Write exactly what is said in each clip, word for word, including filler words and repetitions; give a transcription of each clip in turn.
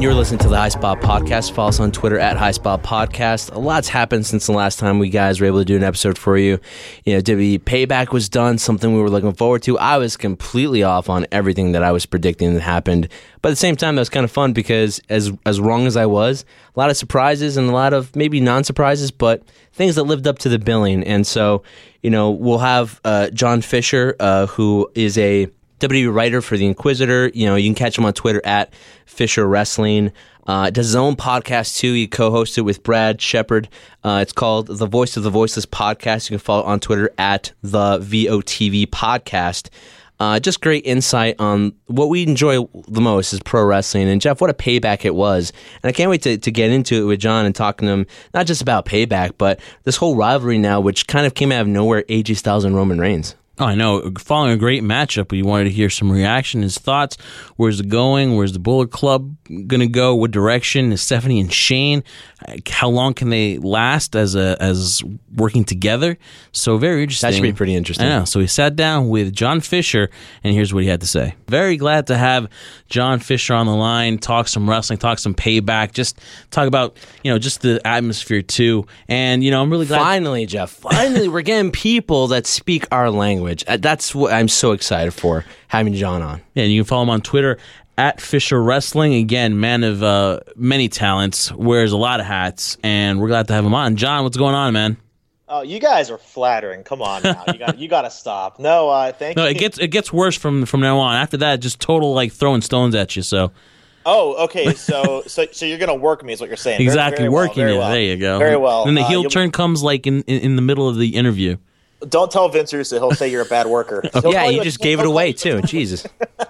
You're listening to the High Spot Podcast. Follow us on Twitter at High Spot Podcast. A lot's happened since the last time we guys were able to do an episode for you. You know, W W E Payback was done, something we were looking forward to. I was completely off on everything that I was predicting that happened. But at the same time, that was kind of fun because as as wrong as I was, a lot of surprises and a lot of maybe non-surprises, but things that lived up to the billing. And so, you know, we'll have uh, John Fisher, uh, who is a W W E writer for The Inquisitor. You know, you can catch him on Twitter at Fisher Wrestling. Uh, does his own podcast too. He co-hosts it with Brad Shepard. Uh, it's called The Voice of the Voiceless Podcast. You can follow on Twitter at the V O T V Podcast. Uh, just great insight on what we enjoy the most is pro wrestling. And Jeff, what a payback it was. And I can't wait to, to get into it with John and talking to him, not just about payback, but this whole rivalry now, which kind of came out of nowhere, A J Styles and Roman Reigns. Oh, I know. Following a great matchup, we wanted to hear some reaction, his thoughts. Where's it going? Where's the Bullet Club going to go? What direction is Stephanie and Shane? How long can they last as a as working together? So very interesting. That should be pretty interesting. I know. So we sat down with John Fisher, and here's what he had to say. Very glad to have John Fisher on the line, talk some wrestling, talk some payback, just talk about, you know, just the atmosphere too. And, you know, I'm really glad. Finally, Jeff, finally, we're getting people that speak our language. That's what I'm so excited for, having John on. Yeah, and you can follow him on Twitter at Fisher Wrestling. Again, man of uh, many talents, wears a lot of hats, and we're glad to have him on. John, what's going on, man? Oh, you guys are flattering. Come on now, you got you got to stop. No, uh, thank no, you. No, it gets it gets worse from from now on. After that, just total like throwing stones at you. So. Oh, okay. So, so, so you're gonna work me, is what you're saying? Exactly, very, very working well, you. well. There you go. Very well. Then the uh, heel turn comes like in, in in the middle of the interview. Don't tell Vince Russo. He'll say you're a bad worker. He'll yeah, you a, just gave it away too. Jesus.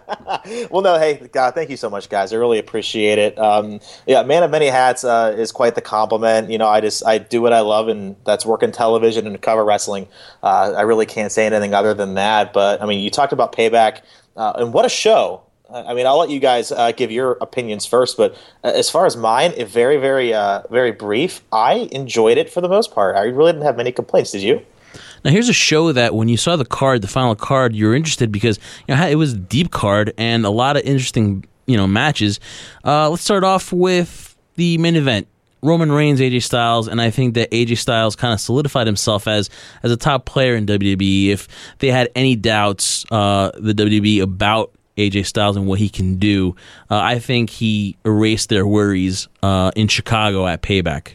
Well, no, hey, God, thank you so much, guys. I really appreciate it. Um, yeah, man of many hats uh, is quite the compliment. You know, I just I do what I love, and that's work in television and cover wrestling. Uh, I really can't say anything other than that. But I mean, you talked about Payback, uh, and what a show! I mean, I'll let you guys uh, give your opinions first, but as far as mine, it very, very, uh, very brief. I enjoyed it for the most part. I really didn't have many complaints. Did you? Now, here's a show that when you saw the card, the final card, you were interested because you know, it was a deep card and a lot of interesting, you know, matches. Uh, let's start off with the main event. Roman Reigns, A J Styles, and I think that A J Styles kind of solidified himself as as a top player in W W E. If they had any doubts, uh, the W W E about A J Styles and what he can do, uh, I think he erased their worries uh, in Chicago at Payback.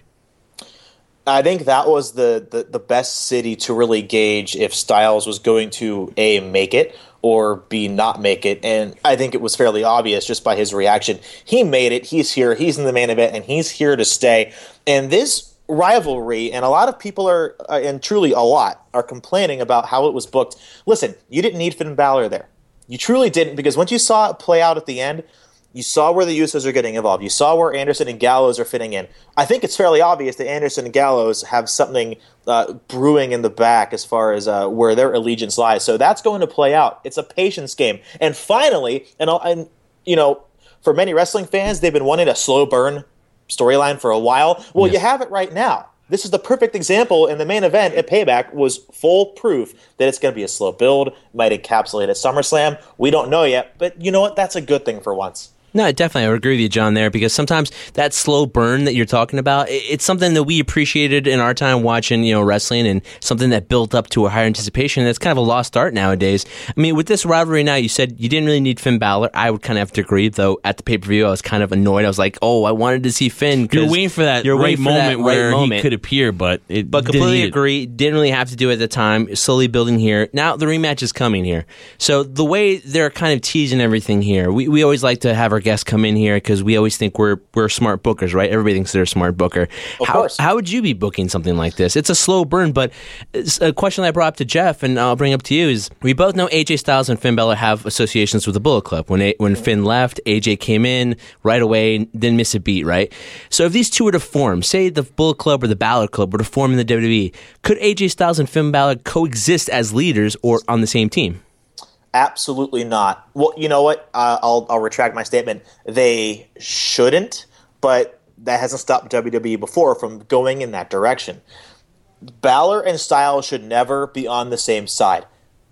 I think that was the, the, the best city to really gauge if Styles was going to, A, make it, or B, not make it. And I think it was fairly obvious just by his reaction. He made it. He's here. He's in the main event, and he's here to stay. And this rivalry, and a lot of people are, uh, and truly a lot, are complaining about how it was booked. Listen, you didn't need Finn Balor there. You truly didn't, because once you saw it play out at the end, you saw where the Usos are getting involved. You saw where Anderson and Gallows are fitting in. I think it's fairly obvious that Anderson and Gallows have something uh, brewing in the back as far as uh, where their allegiance lies. So that's going to play out. It's a patience game. And finally, and, and you know, for many wrestling fans, they've been wanting a slow burn storyline for a while. Well, yes. You have it right now. This is the perfect example, and the main event at Payback was full proof that it's going to be a slow build, might encapsulate at SummerSlam. We don't know yet, but you know what? That's a good thing for once. No, definitely. I would agree with you, John, there, because sometimes that slow burn that you're talking about, it's something that we appreciated in our time watching, you know, wrestling, and something that built up to a higher anticipation. That's kind of a lost art nowadays. I mean, with this rivalry now, you said you didn't really need Finn Balor. I would kind of have to agree, though. At the pay-per-view, I was kind of annoyed. I was like, oh, I wanted to see Finn. You're waiting for that you're right for moment that right where moment. he could appear, but it But completely didn't agree. Didn't really have to do it at the time. Slowly building here. Now the rematch is coming here. So the way they're kind of teasing everything here, we, we always like to have our guests come in here because we always think we're we're smart bookers, right? Everybody thinks they're a smart booker. Of how, course. How would you be booking something like this? It's a slow burn, but it's a question that I brought up to Jeff, and I'll bring up to you, is we both know A J Styles and Finn Balor have associations with the Bullet Club. When A, when Finn left, A J came in right away, didn't miss a beat, right? So if these two were to form, say the Bullet Club or the Balor Club were to form in the W W E, could A J Styles and Finn Balor coexist as leaders or on the same team? Absolutely not. Well, you know what? Uh, I'll I'll retract my statement. They shouldn't, but that hasn't stopped W W E before from going in that direction. Balor and Styles should never be on the same side.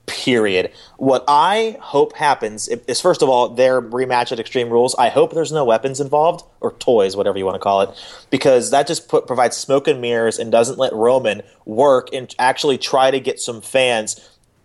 period. What I hope happens is, first of all, their rematch at Extreme Rules. I hope there's no weapons involved, or toys, whatever you want to call it, because that just put, provides smoke and mirrors and doesn't let Roman work and actually try to get some fans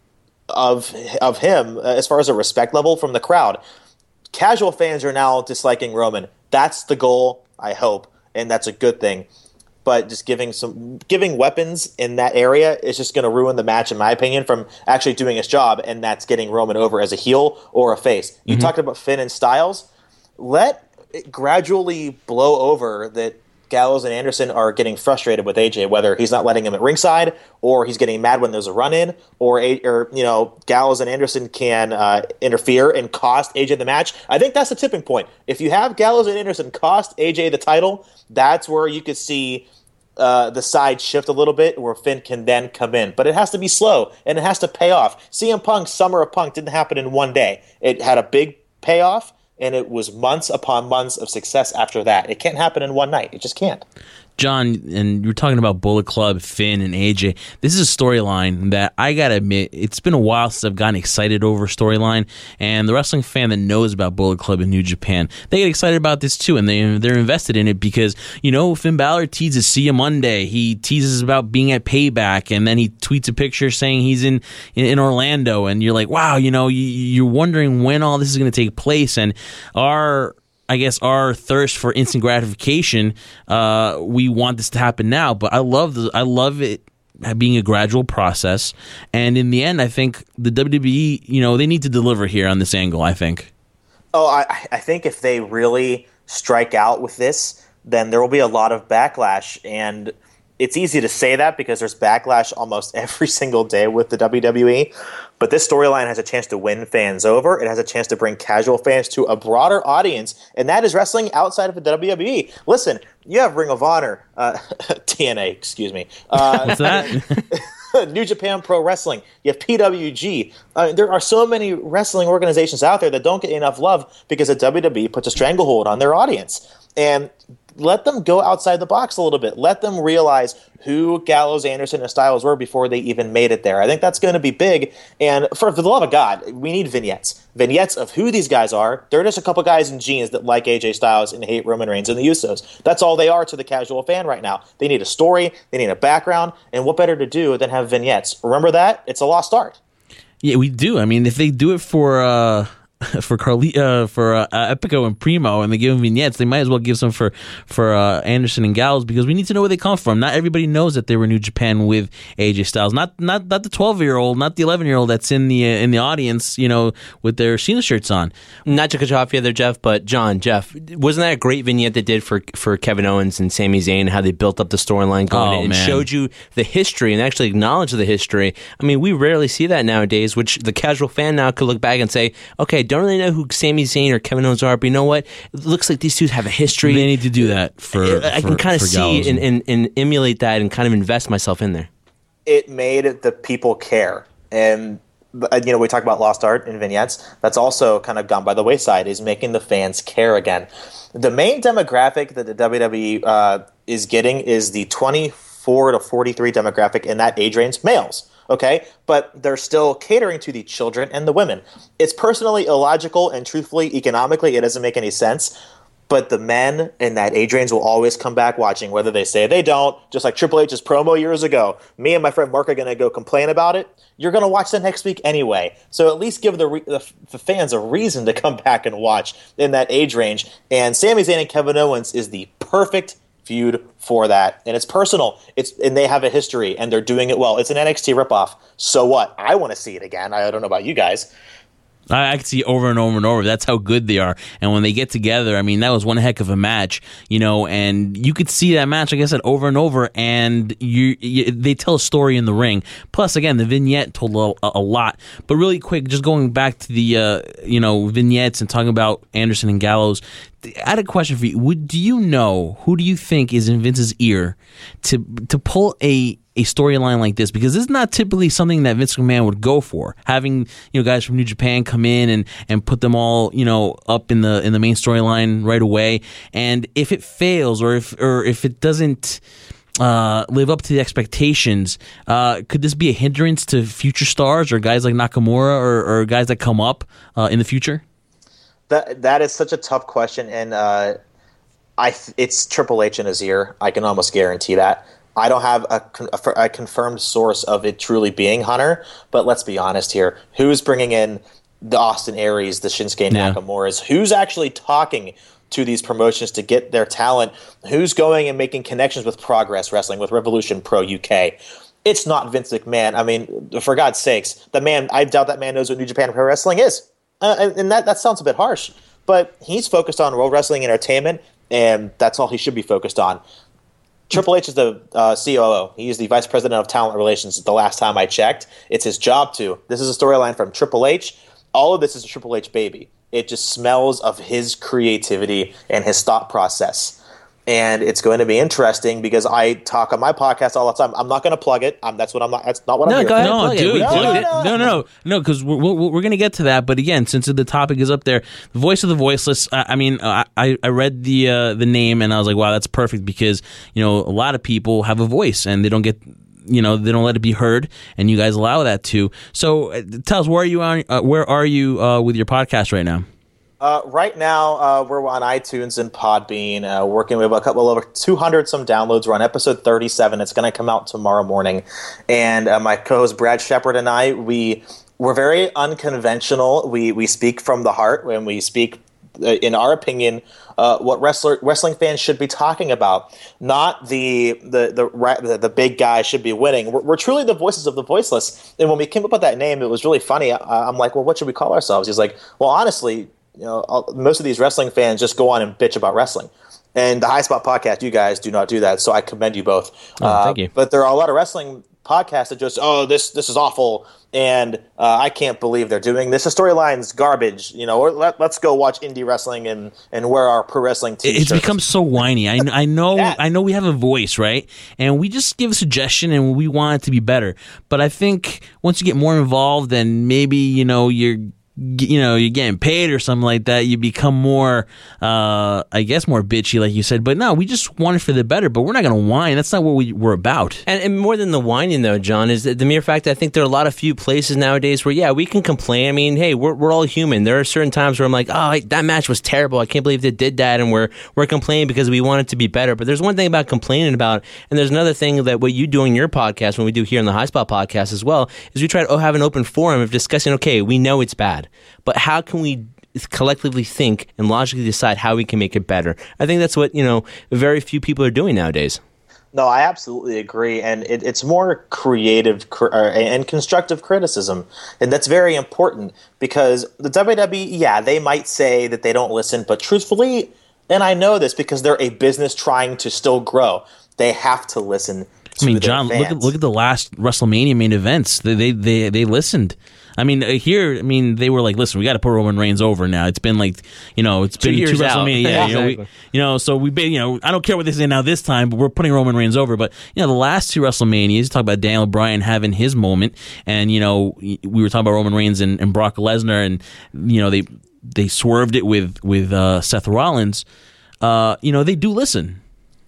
of of him as far as a respect level from the crowd. Casual fans are now disliking Roman. That's the goal, I hope, and that's a good thing. But just giving some giving weapons in that area is just going to ruin the match, in my opinion, from actually doing its job, and that's getting Roman over as a heel or a face. You mm-hmm. talked about Finn and Styles. Let it gradually blow over that Gallows and Anderson are getting frustrated with A J, whether he's not letting him at ringside, or he's getting mad when there's a run-in, or, a, or you know, Gallows and Anderson can uh, interfere and cost A J the match. I think that's the tipping point. If you have Gallows and Anderson cost A J the title, that's where you could see uh, the side shift a little bit, where Finn can then come in. But it has to be slow, and it has to pay off. C M Punk's Summer of Punk didn't happen in one day. It had a big payoff, and it was months upon months of success after that. It can't happen in one night. It just can't. John, and you were talking about Bullet Club, Finn, and A J. This is a storyline that I gotta admit, it's been a while since I've gotten excited over a storyline. And the wrestling fan that knows about Bullet Club in New Japan, they get excited about this too, and they they're invested in it because, you know, Finn Balor teases See You Monday. He teases about being at Payback, and then he tweets a picture saying he's in in, in Orlando, and you're like, wow, you know, you, you're wondering when all this is going to take place, and our. I guess our thirst for instant gratification, uh, we want this to happen now. But I love the, I love it being a gradual process. And in the end, I think the W W E, you know, they need to deliver here on this angle, I think. Oh, I, I think if they really strike out with this, then there will be a lot of backlash. And it's easy to say that because there's backlash almost every single day with the W W E. But this storyline has a chance to win fans over. It has a chance to bring casual fans to a broader audience, and that is wrestling outside of the W W E. Listen, you have Ring of Honor, uh, T N A, excuse me. Uh, What's that? New Japan Pro Wrestling. You have P W G. Uh, there are so many wrestling organizations out there that don't get enough love because the W W E puts a stranglehold on their audience. And let them go outside the box a little bit. Let them realize who Gallows, Anderson, and Styles were before they even made it there. I think that's going to be big. And for, for the love of God, we need vignettes. Vignettes of who these guys are. They're just a couple guys in jeans that like A J Styles and hate Roman Reigns and the Usos. That's all they are to the casual fan right now. They need a story. They need a background. And what better to do than have vignettes? Remember that? It's a lost art. Yeah, we do. I mean, if they do it for... Uh... for Carly, uh, for uh, Epico and Primo, and they give them vignettes, they might as well give some for for uh, Anderson and Gallows, because we need to know where they come from. Not everybody knows that they were New Japan with A J Styles. Not not not the twelve year old, not the eleven year old that's in the uh, in the audience, you know, with their Cena shirts on. Not to cut you off here, there, Jeff, but John, Jeff, wasn't that a great vignette they did for for Kevin Owens and Sami Zayn? How they built up the storyline going oh, in and man. showed you the history and actually acknowledged the history. I mean, we rarely see that nowadays, which the casual fan now could look back and say, okay, don't really know who Sami Zayn or Kevin Owens are, but you know what? It looks like these dudes have a history. They need to do that for. I, I for, can kind of see and, and, and emulate that and kind of invest myself in there. It made the people care. And, you know, we talk about lost art and vignettes. That's also kind of gone by the wayside, is making the fans care again. The main demographic that the W W E uh, is getting is the twenty-four to forty-three demographic in that age range, males. Okay, but they're still catering to the children and the women. It's personally illogical, and truthfully, economically, it doesn't make any sense. But the men in that age range will always come back watching, whether they say they don't. Just like Triple H's promo years ago, me and my friend Mark are going to go complain about it. You're going to watch the next week anyway. So at least give the, re- the, the fans a reason to come back and watch in that age range. And Sami Zayn and Kevin Owens is the perfect feud for that, and it's personal. It's and they have a history, and they're doing it well. It's an N X T ripoff. So what? I want to see it again. I don't know about you guys. I, I can see over and over and over. That's how good they are. And when they get together, I mean, that was one heck of a match, you know, and you could see that match, like I said, over and over, and you, you they tell a story in the ring. Plus, again, the vignette told a, a lot. But really quick, just going back to the, uh, you know, vignettes and talking about Anderson and Gallows, I had a question for you. Would, do you know, who do you think is in Vince's ear to to pull a a storyline like this? Because this is not typically something that Vince McMahon would go for. Having, you know, guys from New Japan come in and, and put them all, you know, up in the in the main storyline right away. And if it fails, or if or if it doesn't uh, live up to the expectations. Uh, could this be a hindrance to future stars or guys like Nakamura or, or guys that come up uh, in the future? That that is such a tough question, and uh, I th- it's Triple H in his ear. I can almost guarantee that. I don't have a, a, a confirmed source of it truly being Hunter, but let's be honest here. Who's bringing in the Austin Aries, the Shinsuke Yeah. Nakamura's? Who's actually talking to these promotions to get their talent? Who's going and making connections with Progress Wrestling, with Revolution Pro U K? It's not Vince McMahon. I mean, for God's sakes, the man, I doubt that man knows what New Japan Pro Wrestling is. Uh, and and that, that sounds a bit harsh, but he's focused on World Wrestling Entertainment, and that's all he should be focused on. Triple H is the uh, C O O. He is the Vice President of Talent Relations the last time I checked. It's his job to. This is a storyline from Triple H. All of this is a Triple H baby. It just smells of his creativity and his thought process. And it's going to be interesting because I talk on my podcast all the time. I'm not going to plug it. Um, that's what I'm not. That's not what No, I'm go here ahead. for. No, plug it. dude, We dude. plugged it. No, no, no, no, because we're, we're, we're going to get to that. But again, since the topic is up there, the voice of the voiceless. I, I mean, I, I read the uh, the name and I was like, wow, that's perfect because you know a lot of people have a voice and they don't get. You know they don't let it be heard, and you guys allow that to. So, uh, tell us where are you on? Uh, where are you uh, with your podcast right now? Uh, right now, uh, we're on iTunes and Podbean, uh, working with a couple over two hundred some downloads. We're on episode thirty-seven. It's going to come out tomorrow morning. And uh, my co-host Brad Shepard and I, we we're very unconventional. We we speak from the heart when we speak. Uh, in our opinion, uh, what wrestler wrestling fans should be talking about, not the the the the, the big guy should be winning. We're, we're truly the voices of the voiceless. And when we came up with that name, it was really funny. I, I'm like, well, what should we call ourselves? He's like, well, honestly, you know, I'll, most of these wrestling fans just go on and bitch about wrestling. And the High Spot podcast, you guys do not do that, so I commend you both. Oh, uh, thank you. But there are a lot of wrestling podcasts that just, oh, this this is awful, and uh, I can't believe they're doing this. The storyline's garbage, you know. Or let, let's go watch indie wrestling and, and wear our pro wrestling t-shirts. It's become so whiny. I, I know Yeah. I know we have a voice, right? And we just give a suggestion and we want it to be better. But I think once you get more involved and maybe, you know, you're you know you're getting paid or something like that, you become more uh I guess more bitchy, like you said. But no, we just want it for the better, but we're not gonna whine. That's not what we, we're about. And, and more than the whining, though, John, is the mere fact that I think there are a lot of few places nowadays where, yeah, we can complain. I mean, hey, we're we're all human. There are certain times where I'm like, oh, that match was terrible. I can't believe they did that, and we're we're complaining because we want it to be better. But there's one thing about complaining about, and there's another thing that what you do in your podcast, when we do here in the High Spot podcast as well, is we try to have an open forum of discussing. Okay, we know it's bad, but how can we collectively think and logically decide how we can make it better? I think that's what, you know, very few people are doing nowadays. No, I absolutely agree, and it, it's more creative cr- uh, and constructive criticism, and that's very important because the W W E, yeah, they might say that they don't listen, but truthfully, and I know this because they're a business trying to still grow, they have to listen to I mean, their John, look at fans. look at the last WrestleMania main events. They they they, they listened. I mean, uh, here, I mean, they were like, "Listen, we got to put Roman Reigns over now." It's been like, you know, it's Two been years two out. WrestleMania. Yeah, you, know, we, Exactly. you know, so we, been, you know, I don't care what they say now this time, but we're putting Roman Reigns over. But you know, the last two WrestleManias, talk about Daniel Bryan having his moment, and you know, we were talking about Roman Reigns and, and Brock Lesnar, and you know, they they swerved it with with uh, Seth Rollins. Uh, you know, they do listen.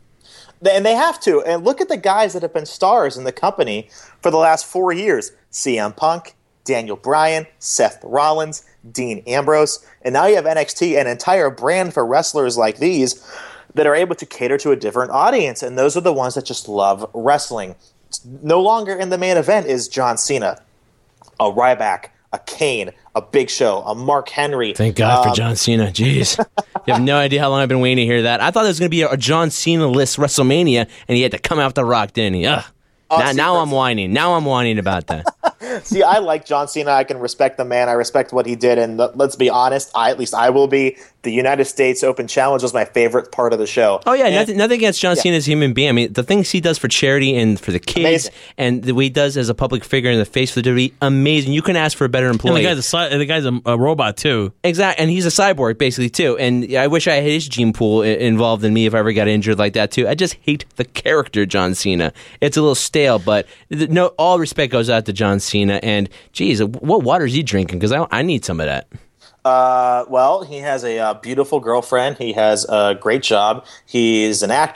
And they have to. And look at the guys that have been stars in the company for the last four years. C M Punk, Daniel Bryan, Seth Rollins, Dean Ambrose. And now you have N X T, an entire brand for wrestlers like these that are able to cater to a different audience. And those are the ones that just love wrestling. No longer in the main event is John Cena, a Ryback, a Kane, a Big Show, a Mark Henry. Thank God Um, for John Cena. Jeez. You have no idea how long I've been waiting to hear that. I thought there was going to be a, a John Cena list WrestleMania, and he had to come out the Rock, didn't he? Ugh. Oh, now see, now that's- I'm whining. Now I'm whining about that. See, I like John Cena. I can respect the man. I respect what he did. And th- let's be honest, I, at least I will be. The United States Open Challenge was my favorite part of the show. Oh, yeah, And- nothing, nothing against John Cena as a human being. I mean, the things he does for charity and for the kids, Amazing. and the way he does as a public figure in the face for the W W E, amazing. You couldn't ask for a better And employee. the guy's a cy- the guy's a, a robot too. Exactly, and he's a cyborg basically too. And I wish I had his gene pool i- involved in me if I ever got injured like that too. I just hate the character John Cena. It's a little stale, but th- no, all respect goes out to John Cena. And geez, what water is he drinking? Because I, I need some of that. Uh, well, he has a uh, beautiful girlfriend. He has a great job. He's an actor.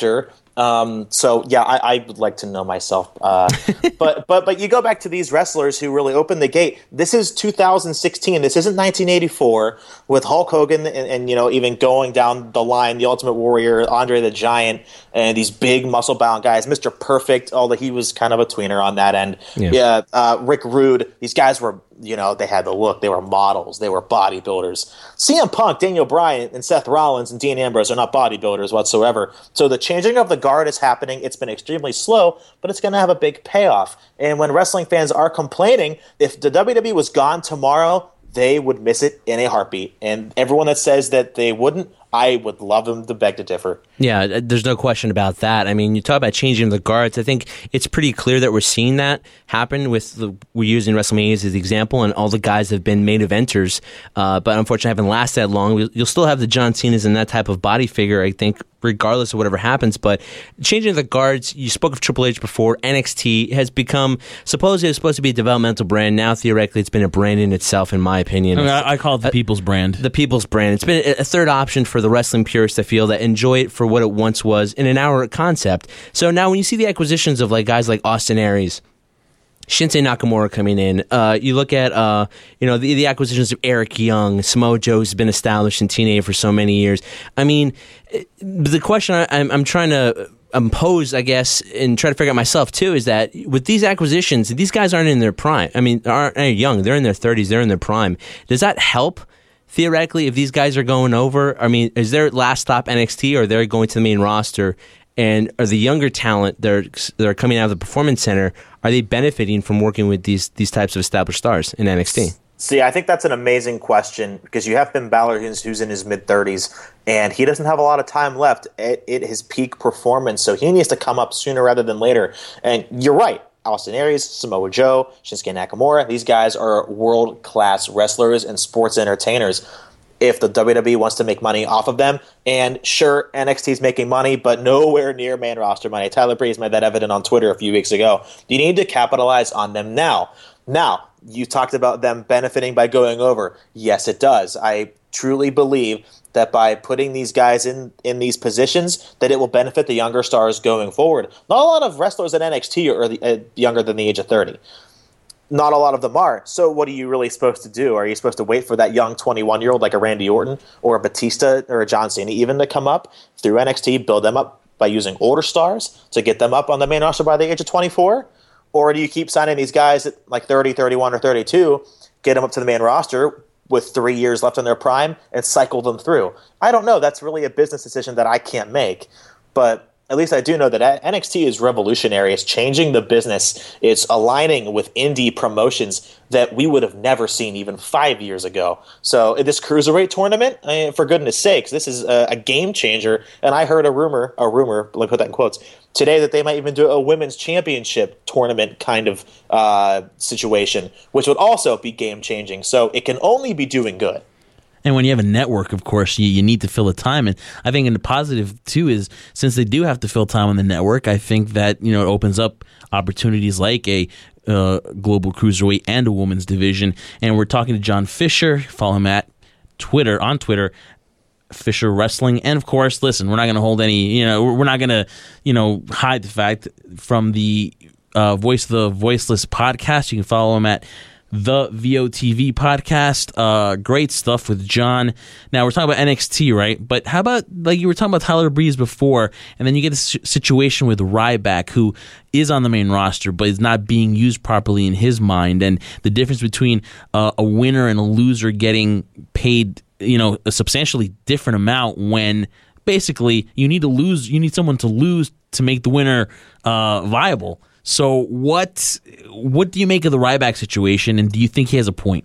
Um, so yeah, I, I would like to know myself. Uh, but but but you go back to these wrestlers who really opened the gate. This is two thousand sixteen. This isn't nineteen eighty-four with Hulk Hogan and, and you know even going down the line, the Ultimate Warrior, Andre the Giant, and these big muscle bound guys. Mister Perfect, although he was kind of a tweener on that end. Yeah, yeah uh, Rick Rude. These guys were. You know, they had the look. They were models. They were bodybuilders. C M Punk, Daniel Bryan, and Seth Rollins and Dean Ambrose are not bodybuilders whatsoever. So the changing of the guard is happening. It's been extremely slow, but it's going to have a big payoff. And when wrestling fans are complaining, if the W W E was gone tomorrow, they would miss it in a heartbeat. And everyone that says that they wouldn't, I would love them to beg to differ. Yeah, there's no question about that. I mean, you talk about changing the guards. I think it's pretty clear that we're seeing that happen with the, we're using WrestleMania as the example, and all the guys have been main eventers, uh, but unfortunately haven't lasted that long. You'll still have the John Cena's and that type of body figure, I think, regardless of whatever happens. But changing the guards, you spoke of Triple H before. N X T has become, supposedly it was supposed to be a developmental brand. Now, theoretically, it's been a brand in itself, in my opinion. I, mean, I, I call it the people's brand. The people's brand. It's been a third option for the wrestling purists, I feel, that enjoy it for what it once was in an hour concept. So now when you see the acquisitions of like guys like Austin Aries, Shinsuke Nakamura coming in, uh, you look at uh, you know the, the acquisitions of Eric Young, Samoa Joe's been established in T N A for so many years. I mean, the question I, I'm, I'm trying to impose, I guess, and try to figure out myself too, is that with these acquisitions, these guys aren't in their prime. I mean, aren't young. They're in their thirties. They're in their prime. Does that help? Theoretically, if these guys are going over, I mean, is their last stop N X T, or they're going to the main roster? And are the younger talent that are, that are coming out of the Performance Center, are they benefiting from working with these these types of established stars in N X T? See, I think that's an amazing question, because you have Finn Balor, who's, who's in his mid-thirties, and he doesn't have a lot of time left at, at his peak performance, so he needs to come up sooner rather than later. And you're right. Austin Aries, Samoa Joe, Shinsuke Nakamura, these guys are world-class wrestlers and sports entertainers. If the W W E wants to make money off of them, and sure, N X T is making money, but nowhere near main roster money. Tyler Breeze made that evident on Twitter a few weeks ago. You need to capitalize on them now. Now, you talked about them benefiting by going over. Yes, it does. I truly believe that by putting these guys in, in these positions, that it will benefit the younger stars going forward. Not a lot of wrestlers at N X T are the, uh, younger than the age of thirty. Not a lot of them are. So what are you really supposed to do? Are you supposed to wait for that young twenty-one-year-old like a Randy Orton or a Batista or a John Cena even to come up through N X T, build them up by using older stars to get them up on the main roster by the age of twenty-four? Or do you keep signing these guys at like thirty, thirty-one, or thirty-two, get them up to the main roster with three years left in their prime and cycle them through? I don't know. That's really a business decision that I can't make. But at least I do know that N X T is revolutionary. It's changing the business. It's aligning with indie promotions that we would have never seen even five years ago. So in this Cruiserweight tournament, I mean, for goodness sakes, this is a, a game changer. And I heard a rumor, a rumor, let me put that in quotes, today that they might even do a women's championship tournament kind of uh, situation, which would also be game changing. So it can only be doing good. And when you have a network, of course, you, you need to fill the time. And I think in the positive, too, is since they do have to fill time on the network, I think that, you know, it opens up opportunities like a uh, global cruiserweight and a women's division. And we're talking to John Fisher. Follow him at Twitter, on Twitter, Fisher Wrestling. And, of course, listen, we're not going to hold any, you know, we're not going to, you know, hide the fact from the uh, Voice of the Voiceless podcast. You can follow him at The V O T V podcast. Uh, great stuff with John. Now, we're talking about N X T, right? But how about, like you were talking about Tyler Breeze before, and then you get this situation with Ryback, who is on the main roster, but is not being used properly in his mind, and the difference between uh, a winner and a loser getting paid, you know, a substantially different amount when basically you need to lose, you need someone to lose to make the winner uh, viable. So what what do you make of the Ryback situation, and do you think he has a point?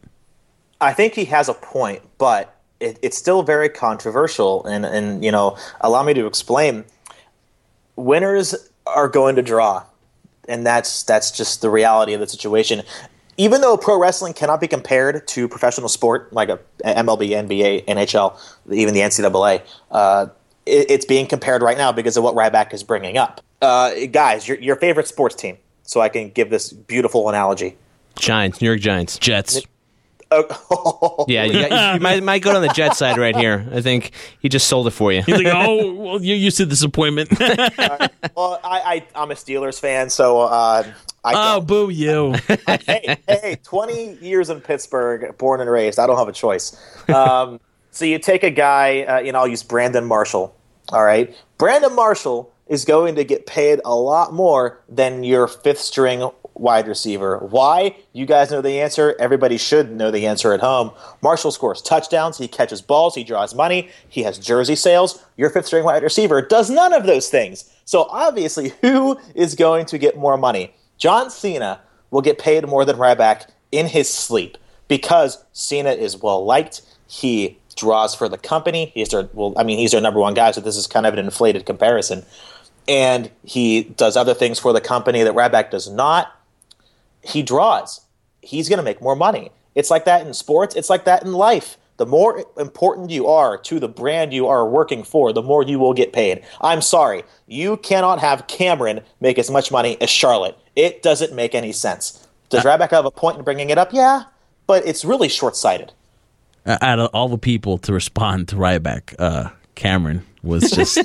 I think he has a point, but it, it's still very controversial. And, and, you know, allow me to explain. Winners are going to draw, and that's that's just the reality of the situation. Even though pro wrestling cannot be compared to professional sport like a M L B, N B A, N H L, even the N C double A, uh, it, it's being compared right now because of what Ryback is bringing up. Uh, guys, your your favorite sports team, so I can give this beautiful analogy. Giants, New York Giants. Jets. Oh, Yeah, you, got, you might, might go on the Jet side right here. I think he just sold it for you. He's like, oh, well, you're used to disappointment. uh, well, I, I, I'm a Steelers fan, so uh, I Oh, don't. boo you. hey, hey, twenty years in Pittsburgh, born and raised. I don't have a choice. Um, so you take a guy, uh, you know, I'll use Brandon Marshall. All right, Brandon Marshall is going to get paid a lot more than your fifth string wide receiver. Why? You guys know the answer. Everybody should know the answer at home. Marshall scores touchdowns. He catches balls. He draws money. He has jersey sales. Your fifth string wide receiver does none of those things. So obviously, who is going to get more money? John Cena will get paid more than Ryback in his sleep because Cena is well liked. He draws for the company. He's their well, I mean, he's their number one guy. So this is kind of an inflated comparison. And he does other things for the company that Ryback does not. He draws. He's going to make more money. It's like that in sports. It's like that in life. The more important you are to the brand you are working for, the more you will get paid. I'm sorry. You cannot have Cameron make as much money as Charlotte. It doesn't make any sense. Does Ryback have a point in bringing it up? Yeah, but it's really short-sighted. Uh, out of all the people to respond to Ryback, uh, Cameron was just,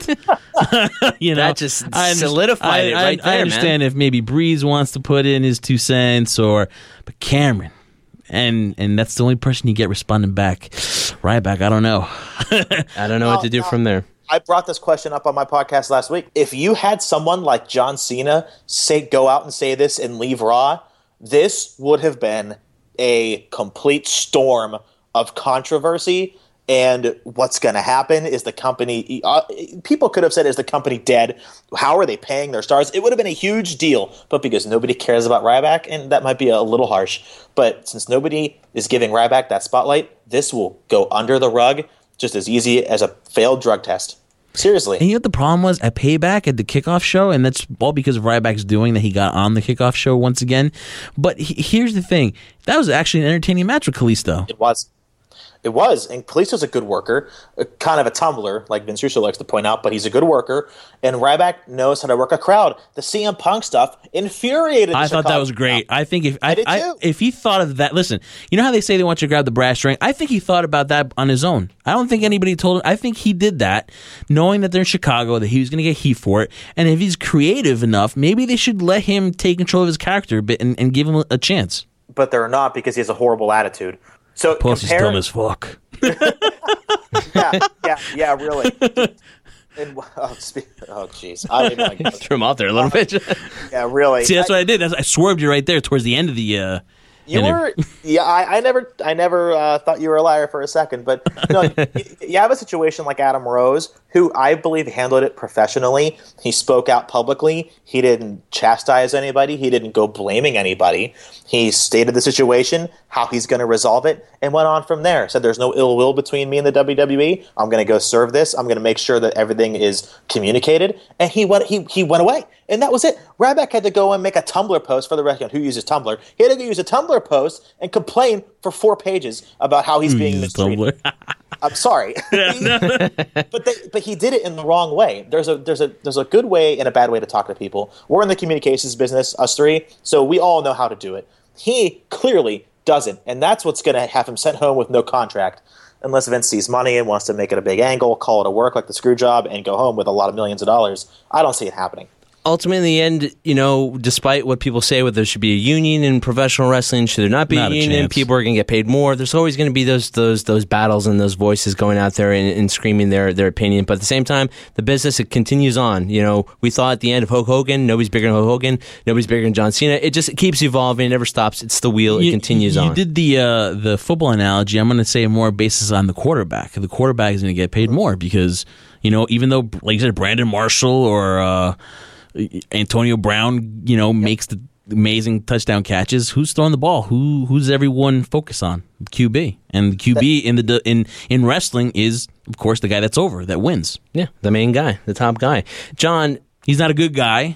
you know, That just I underst- solidified I, it I- right I there, understand man. if maybe Breeze wants to put in his two cents, or but Cameron, and and that's the only person you get responding back. Ryback, I don't know. I don't know what to do No, no. from there. I brought this question up on my podcast last week. If you had someone like John Cena say go out and say this and leave Raw, this would have been a complete storm of controversy. And what's going to happen is the company uh, – people could have said, is the company dead? How are they paying their stars? It would have been a huge deal. But because nobody cares about Ryback, and that might be a little harsh, but since nobody is giving Ryback that spotlight, this will go under the rug just as easy as a failed drug test. Seriously. And you know what the problem was at Payback at the kickoff show, and that's all because of Ryback's doing that he got on the kickoff show once again. But he, here's the thing: that was actually an entertaining match with Kalisto. It was. It was. And Kalisto's a good worker, a, kind of a tumbler, like Vince Russo likes to point out, but he's a good worker. And Ryback knows how to work a crowd. The C M Punk stuff infuriated I the thought that Chicago was great. crowd. I think if I, did I- too. if he thought of that, listen, you know how they say they want you to grab the brass string? I think he thought about that on his own. I don't think anybody told him. I think he did that, knowing that they're in Chicago, that he was going to get heat for it. And if he's creative enough, maybe they should let him take control of his character a bit and, and give him a chance. But they're not because he has a horrible attitude. So Plus, he's compare- dumb as fuck. yeah, yeah, yeah, really. And, oh, spe- oh, jeez. I don't even like that. Threw him out there a little bit. Yeah, really. See, that's I- what I did. That's- I swerved you right there towards the end of the. Uh, You interview. were, yeah. I, I never, I never uh, thought you were a liar for a second. But no, you, you have a situation like Adam Rose, who I believe handled it professionally. He spoke out publicly. He didn't chastise anybody. He didn't go blaming anybody. He stated the situation, how he's going to resolve it, and went on from there. Said there's no ill will between me and the W W E. I'm going to go serve this. I'm going to make sure that everything is communicated. And he went, he he went away, and that was it. Ryback had to go and make a Tumblr post for the record. Who uses Tumblr? He had to go use a Tumblr post and complain for four pages about how he's being uses mistreated. Tumblr? I'm sorry, but they, but he did it in the wrong way. There's a there's a there's a good way and a bad way to talk to people. We're in the communications business, us three, so we all know how to do it. He clearly doesn't, and that's what's going to have him sent home with no contract, unless Vince sees money and wants to make it a big angle, call it a work like the screw job, and go home with a lot of millions of dollars. I don't see it happening. Ultimately, in the end, you know, despite what people say, whether there should be a union in professional wrestling, should there not be Not a a union, chance. people are going to get paid more. There's always going to be those those those battles and those voices going out there and, and screaming their, their opinion. But at the same time, the business, it continues on. You know, we thought at the end of Hulk Hogan, nobody's bigger than Hulk Hogan, nobody's bigger than John Cena. It just it keeps evolving. It never stops. It's the wheel. It You- continues you on. did the uh, the football analogy. I'm going to say more basis on the quarterback. The quarterback is going to get paid more because, you know, even though, like you said, Brandon Marshall or uh, Antonio Brown, you know, makes the amazing touchdown catches, who's throwing the ball? Who who's everyone focus on? Q B. And the Q B in the in in wrestling is, of course, the guy that's over, that wins. Yeah, the main guy, the top guy. John, He's not a good guy.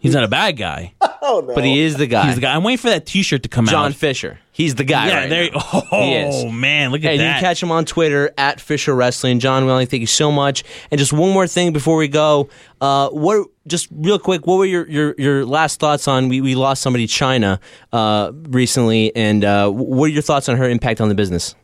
He's not a bad guy. Oh, no. But he is the guy. He's the guy. I'm waiting for that T-shirt to come John out. Fisher. He's the guy. Yeah, right there. now. Oh, He is. man, look at Hey, you that. can catch him on Twitter at Fisher Wrestling. John Welling, thank you so much. And just one more thing before we go. Uh, what? Just real quick, what were your, your, your last thoughts on? We, we lost somebody, China, uh, recently, and uh, what are your thoughts on her impact on the business?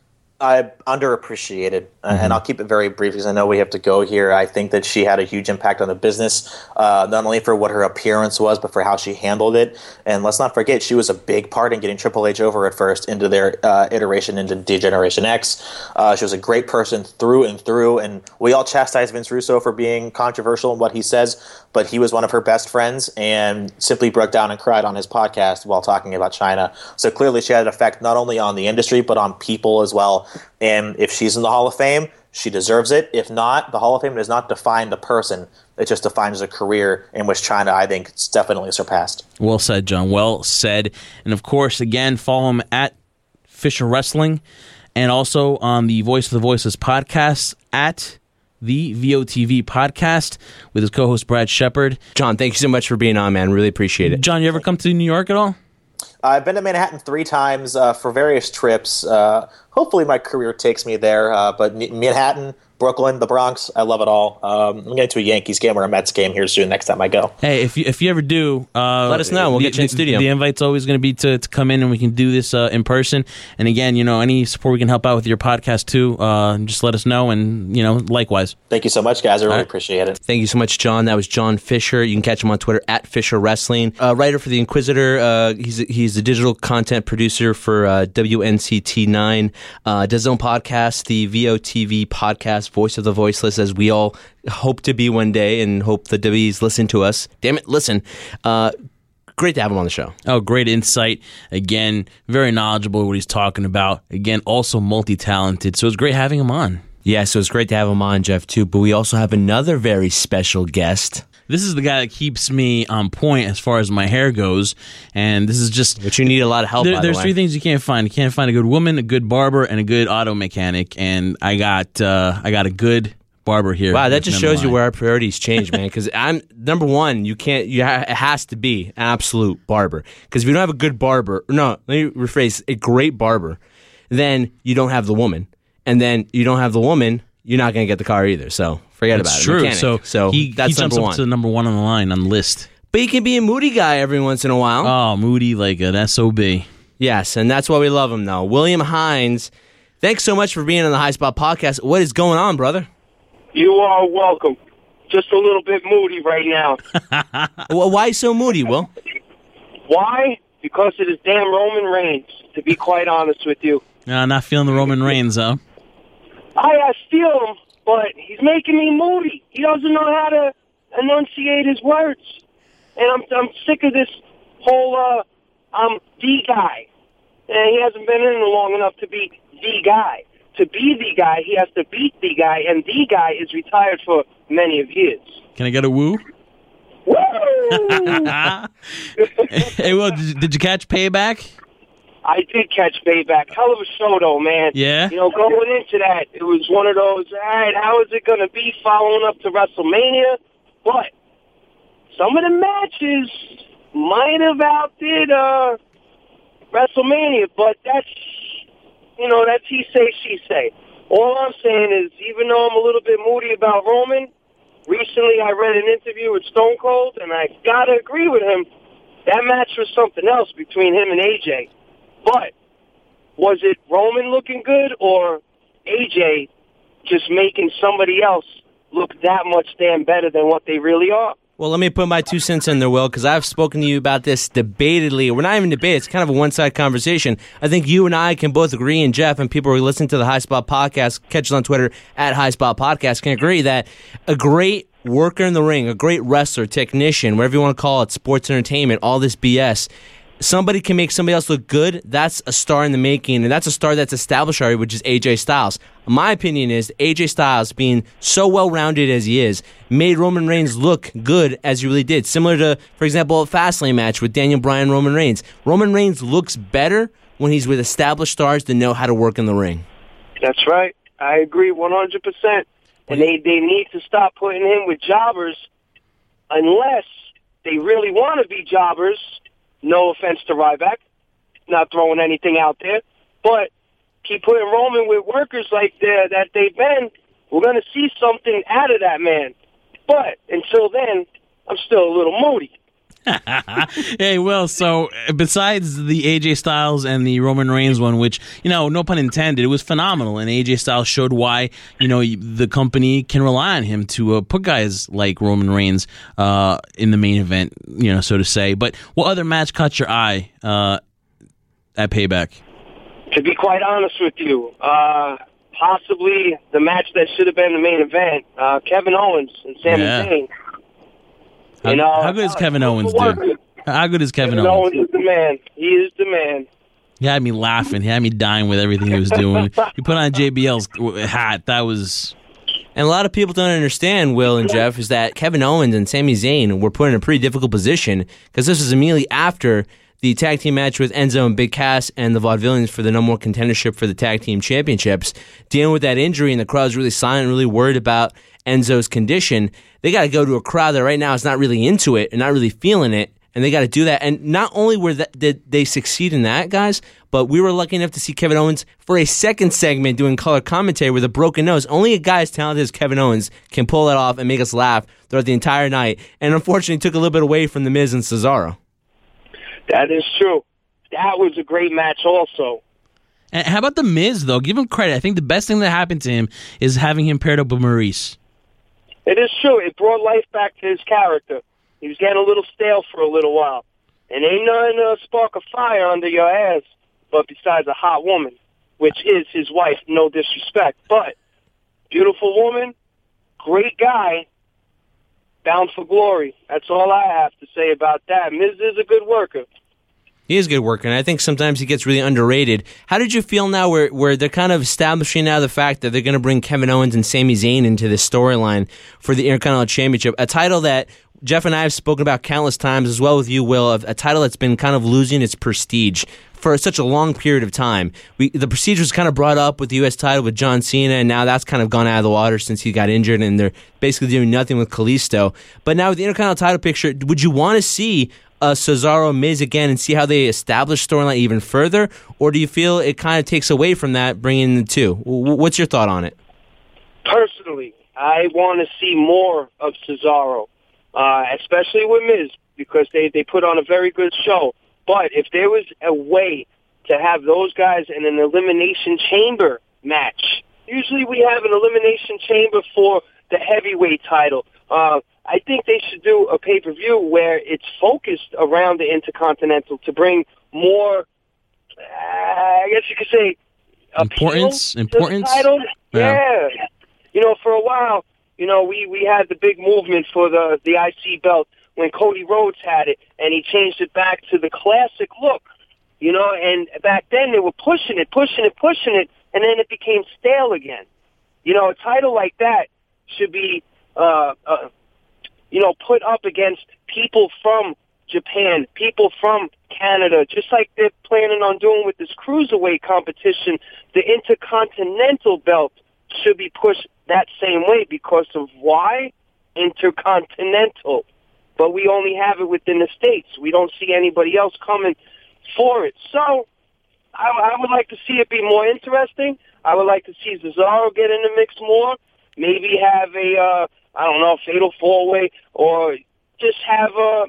I underappreciated, uh, and I'll keep it very brief because I know we have to go here. I think that she had a huge impact on the business, uh, not only for what her appearance was, but for how she handled it. And let's not forget, she was a big part in getting Triple H over at first into their uh, iteration into D-Generation X. Uh, she was a great person through and through, and we all chastise Vince Russo for being controversial in what he says, but he was one of her best friends and simply broke down and cried on his podcast while talking about China. So clearly she had an effect not only on the industry, but on people as well. And if she's in the Hall of Fame, she deserves it. If not, the Hall of Fame does not define the person. It just defines a career in which China, I think, it's definitely surpassed. Well said, John. Well said. And of course, again, follow him at Fisher Wrestling, and also on the Voice of the Voiceless podcast at the V O T V podcast with his co-host Brad Shepard. John, thank you so much for being on, man. Really appreciate it. John, you ever come to New York at all? I've been to Manhattan three times uh, for various trips. Uh, hopefully my career takes me there, uh, but Manhattan, Brooklyn, the Bronx, I love it all. Um, I'm going to a Yankees game or a Mets game here soon next time I go. Hey, if you if you ever do, uh, let us know. We'll the, get you in the, studio. The invite's always going to be to, to come in and we can do this uh, in person. And again, you know, any support we can help out with your podcast too, uh, just let us know. And you know, likewise. Thank you so much, guys. I really right. appreciate it. Thank you so much, John. That was John Fisher. You can catch him on Twitter at Fisher Wrestling. Uh, writer for The Inquisitor. Uh, he's a, he's a digital content producer for uh, W N C T nine. Uh, does his own podcast, the V O T V podcast, Voice of the Voiceless, as we all hope to be one day and hope the W's listen to us. Damn it, listen. Uh, great to have him on the show. Oh, great insight. Again, very knowledgeable what he's talking about. Again, also multi-talented. So it's great having him on. Yeah, so it's great to have him on, Jeff, too. But we also have another very special guest. This is the guy that keeps me on point as far as my hair goes, and this is just... But you need a lot of help, there, by There's the way. three things you can't find. You can't find a good woman, a good barber, and a good auto mechanic, and I got uh, I got a good barber here. Wow, that just shows you line. where our priorities change, man. Because I'm number one. You can't. You ha- it has to be an absolute barber. Because if you don't have a good barber, no, let me rephrase: a great barber, then you don't have the woman, and then you don't have the woman, you're not going to get the car either. So forget That's about true. it. Mechanic. So, so he, that's he jumps number up one. to number one on the line on the list. But you can be a moody guy every once in a while. Oh, moody like an S O B. Yes, and that's why we love him, though. William Hines, thanks so much for being on the High Spot Podcast. What is going on, brother? You are welcome. Just a little bit moody right now. Well, why so moody, Will? Why? Because of this damn Roman Reigns, to be quite honest with you. Uh, not feeling the Roman Reigns, though. I, I feel him, but he's making me moody. He doesn't know how to enunciate his words. And I'm I'm sick of this whole, uh, I'm the guy. And he hasn't been in long enough to be the guy. To be the guy, he has to beat the guy, and the guy is retired for many of years. Can I get a woo? Woo! Hey, Will, did you, did you catch Payback? I did catch Payback. Hell of a show, though, man. Yeah? You know, going into that, it was one of those, all right, how is it going to be following up to WrestleMania? But some of the matches might have outdid uh, WrestleMania, but that's, you know, that's he say, she say. All I'm saying is, even though I'm a little bit moody about Roman, recently I read an interview with Stone Cold, and I got to agree with him. That match was something else between him and A J. But was it Roman looking good or A J just making somebody else look that much damn better than what they really are? Well, let me put my two cents in there, Will, because I've spoken to you about this debatedly. We're not even debating. It's kind of a one-sided conversation. I think you and I can both agree, and Jeff and people who listen to the High Spot Podcast, catch us on Twitter at High Spot Podcast, can agree that a great worker in the ring, a great wrestler, technician, whatever you want to call it, sports entertainment, all this B S, somebody can make somebody else look good. That's a star in the making, and that's a star that's established already, which is A J Styles. My opinion is A J Styles, being so well-rounded as he is, made Roman Reigns look good as he really did. Similar to, for example, a Fastlane match with Daniel Bryan, Roman Reigns. Roman Reigns looks better when he's with established stars that know how to work in the ring. That's right. I agree one hundred percent. And they, they need to stop putting him with jobbers unless they really want to be jobbers. No offense to Ryback, not throwing anything out there, but keep putting Roman with workers like that that they've been, we're going to see something out of that man. But until then, I'm still a little moody. Hey, Will, so besides the A J Styles and the Roman Reigns one, which, you know, no pun intended, it was phenomenal, and A J Styles showed why, you know, the company can rely on him to uh, put guys like Roman Reigns uh, in the main event, you know, so to say. But what other match caught your eye uh, at Payback? To be quite honest with you, uh, possibly the match that should have been the main event, uh, Kevin Owens and Sami Yeah. Zayn. How, You know, how good is Kevin Owens, dude? How good is Kevin, Kevin Owens? Owens is the man. He is the man. He had me laughing. He had me dying with everything he was doing. He put on J B L's hat. That was... And a lot of people don't understand, Will and Jeff, is that Kevin Owens and Sami Zayn were put in a pretty difficult position because this was immediately after the tag team match with Enzo and Big Cass and the Vaudevillains for the number one contendership for the tag team championships. Dealing with that injury, and the crowd's really silent, really worried about Enzo's condition. They got to go to a crowd that right now is not really into it and not really feeling it, and they got to do that. And not only were that, did they succeed in that, guys, but we were lucky enough to see Kevin Owens for a second segment doing color commentary with a broken nose. Only a guy as talented as Kevin Owens can pull that off and make us laugh throughout the entire night, and unfortunately took a little bit away from The Miz and Cesaro. That is true. That was a great match also. And how about The Miz, though? Give him credit. I think the best thing that happened to him is having him paired up with Maurice. It is true. It brought life back to his character. He was getting a little stale for a little while. And ain't nothing to spark a fire under your ass, but besides a hot woman, which is his wife, no disrespect. But beautiful woman, great guy, bound for glory. That's all I have to say about that. Miz is a good worker. He is a good worker, and I think sometimes he gets really underrated. How did you feel now where, where they're kind of establishing now the fact that they're going to bring Kevin Owens and Sami Zayn into this storyline for the Intercontinental Championship, a title that Jeff and I have spoken about countless times, as well with you, Will, of a title that's been kind of losing its prestige for such a long period of time. We, the prestige was kind of brought up with the U S title with John Cena, and now that's kind of gone out of the water since he got injured, and they're basically doing nothing with Kalisto. But now with the Intercontinental title picture, would you want to see uh, Cesaro Miz again and see how they establish storyline even further, or do you feel it kind of takes away from that, bringing the two? W- what's your thought on it? Personally, I want to see more of Cesaro, uh, especially with Miz, because they, they put on a very good show. But if there was a way to have those guys in an Elimination Chamber match, usually we have an Elimination Chamber for the heavyweight title. Uh, I think they should do a pay-per-view where it's focused around the Intercontinental to bring more, uh, I guess you could say, Importance? appeal to the Importance? title. Yeah. Yeah. You know, for a while, you know, we, we had the big movement for the, the I C belt when Cody Rhodes had it, and he changed it back to the classic look, you know, and back then they were pushing it, pushing it, pushing it, and then it became stale again. You know, a title like that should be, uh, uh, you know, put up against people from Japan, people from Canada, just like they're planning on doing with this cruiserweight competition. The Intercontinental belt should be pushed that same way because of why? Intercontinental. But we only have it within the States. We don't see anybody else coming for it. So I, I would like to see it be more interesting. I would like to see Cesaro get in the mix more. Maybe have a, uh, I don't know, fatal four-way, or just have a,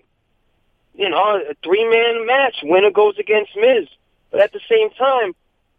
you know, a three-man match. Winner goes against Miz. But at the same time,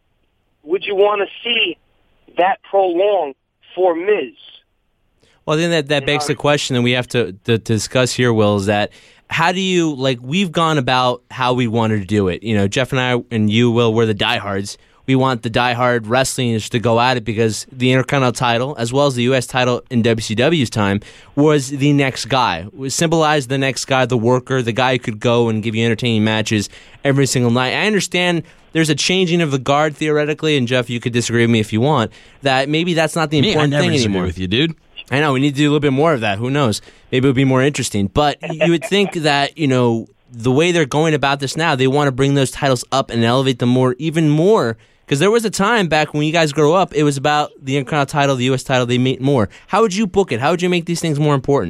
would you want to see that prolong for Miz? Well, then that, that begs the question that we have to, to, to discuss here, Will, is that how do you, like, we've gone about how we wanted to do it. You know, Jeff and I and you, Will, we're the diehards. We want the diehard wrestlers to go at it because the Intercontinental title, as well as the U S title in W C W's time, was the next guy. It symbolized the next guy, the worker, the guy who could go and give you entertaining matches every single night. I understand there's a changing of the guard, theoretically, and Jeff, you could disagree with me if you want, that maybe that's not the Me, important I never thing disagree anymore. with you, dude. I know, we need to do a little bit more of that. Who knows? Maybe it would be more interesting. But you would think that, you know, the way they're going about this now, they want to bring those titles up and elevate them more, even more. Because there was a time back when you guys grew up, it was about the Intercontinental title, the U S title, they made more. How would you book it? How would you make these things more important?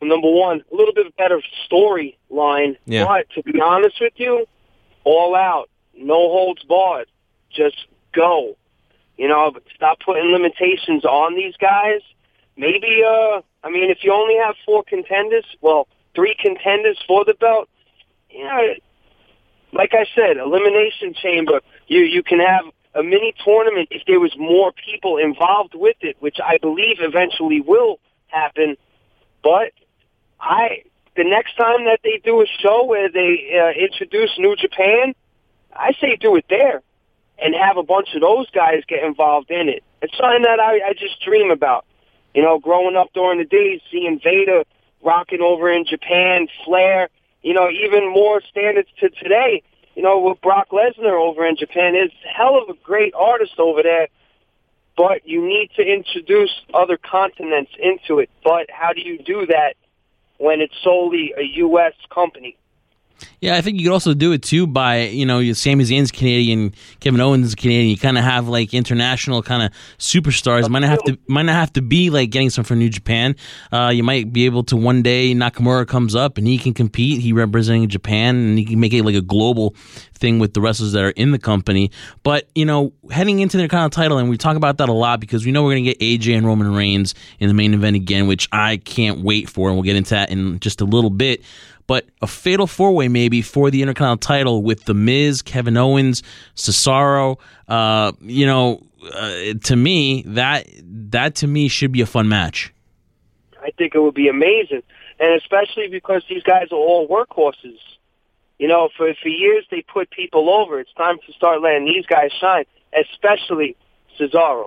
number one, a little bit better storyline. Yeah. But to be honest with you, all out, no holds barred, just go. You know, but stop putting limitations on these guys. Maybe, uh, I mean, if you only have four contenders, well, three contenders for the belt, you know, like I said, elimination chamber. You you can have a mini tournament if there was more people involved with it, which I believe eventually will happen. But I, the next time that they do a show where they uh, introduce New Japan, I say do it there and have a bunch of those guys get involved in it. It's something that I, I just dream about. You know, growing up during the days, seeing Vader rocking over in Japan, Flair, you know, even more standards to today, you know, with Brock Lesnar over in Japan. Is a hell of a great artist over there, but you need to introduce other continents into it. But how do you do that when it's solely a U S company? Yeah, I think you could also do it too by, you know, Sami Zayn's Canadian, Kevin Owens is Canadian. You kind of have like international kind of superstars. Might not have to, might not have to be like getting some from New Japan. Uh, you might be able to one day Nakamura comes up and he can compete. He representing Japan and he can make it like a global thing with the wrestlers that are in the company. But you know, heading into their kind of title, and we talk about that a lot because we know we're going to get A J and Roman Reigns in the main event again, which I can't wait for, and we'll get into that in just a little bit. But a fatal four-way maybe for the Intercontinental title with The Miz, Kevin Owens, Cesaro. Uh, you know, uh, to me, that that to me should be a fun match. I think it would be amazing, and especially because these guys are all workhorses. You know, for for years they put people over. It's time to start letting these guys shine, especially Cesaro.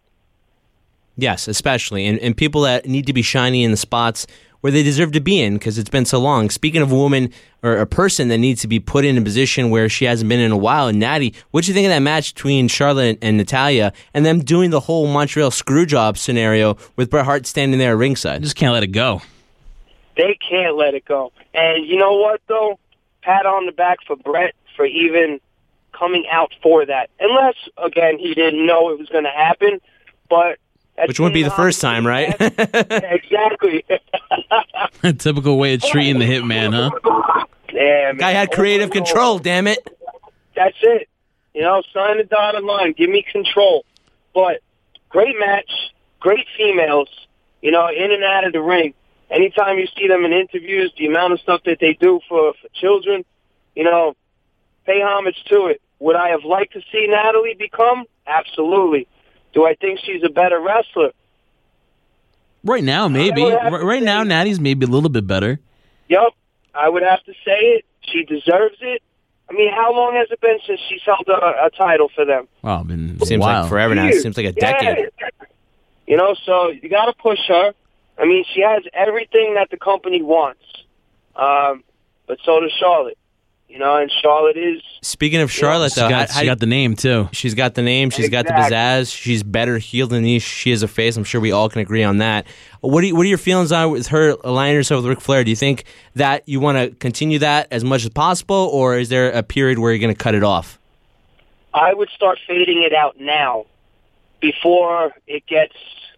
Yes, especially. And, and people that need to be shiny in the spots where they deserve to be in because it's been so long. Speaking of a woman or a person that needs to be put in a position where she hasn't been in a while, and Natty, what do you think of that match between Charlotte and Natalya and them doing the whole Montreal screwjob scenario with Bret Hart standing there at ringside? Just can't let it go. They can't let it go. And you know what, though? Pat on the back for Bret for even coming out for that. Unless, again, he didn't know it was going to happen, but... Which wouldn't be the first time, right? Exactly. A typical way of treating the hitman, huh? Yeah, man. Guy had creative control, damn it. That's it. You know, sign the dotted line. Give me control. But great match, great females, you know, in and out of the ring. Anytime you see them in interviews, the amount of stuff that they do for, for children, you know, pay homage to it. Would I have liked to see Natalie become? Absolutely. Do I think she's a better wrestler? Right now, maybe. Right now, Natty's maybe a little bit better. Yep. I would have to say it. She deserves it. I mean, how long has it been since she's held a, a title for them? Wow, it's been Seems a while. like forever now. It seems like a decade. Yeah. You know, so you got to push her. I mean, she has everything that the company wants. Um, but so does Charlotte. You know, and Charlotte is... Speaking of Charlotte, She though, got, how- she got the name, too. she's got the name, she's got the Exactly. pizzazz, she's better heel than he, she is a face. I'm sure we all can agree on that. What are, you, what are your feelings on with her aligning herself with Ric Flair? Do you think that you want to continue that as much as possible, or is there a period where you're going to cut it off? I would start fading it out now before it gets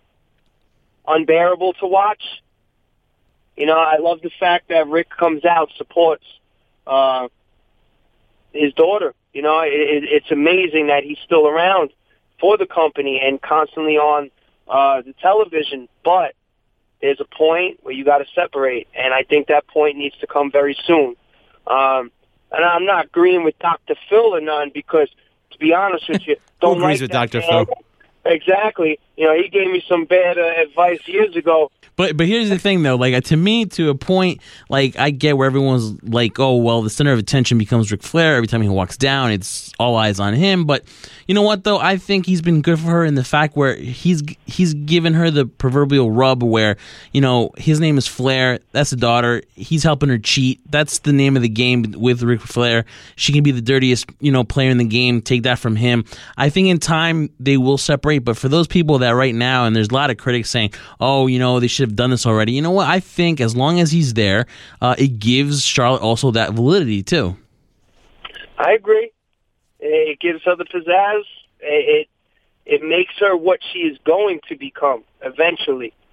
unbearable to watch. You know, I love the fact that Rick comes out, supports uh, his daughter. You know, it, it, it's amazing that he's still around for the company and constantly on uh, the television. But there's a point where you got to separate, and I think that point needs to come very soon. Um, and I'm not agreeing with Doctor Phil or none because, to be honest with you, don't Who agrees like with that Doctor man. Phil? Exactly. You know, he gave me some bad uh, advice years ago. But but here's the thing though, like to me, to a point, like I get where everyone's like, oh well, the center of attention becomes Ric Flair every time he walks down. It's all eyes on him. But you know what though, I think he's been good for her in the fact where he's he's given her the proverbial rub where you know his name is Flair. That's the daughter. He's helping her cheat. That's the name of the game with Ric Flair. She can be the dirtiest you know player in the game. Take that from him. I think in time they will separate. But for those people that right now, and there's a lot of critics saying, oh, you know, they should have done this already. You know what? I think as long as he's there, uh, it gives Charlotte also that validity too. I agree. It gives her the pizzazz. It it makes her what she is going to become eventually.